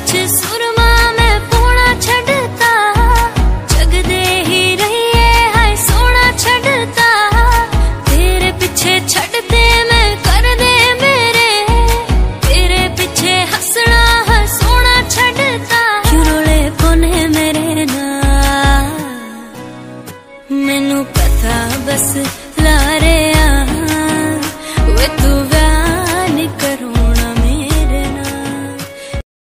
विच सुरमा मैं पोना छड़ता, जगदे ही रहिए हाय सोना छड़ता, तेरे पीछे छड़ते मैं कर दे मेरे, तेरे पीछे हंसना है सोना छड़ता। क्यों रोले पोने मेरे ना, मैनू पता बस लारे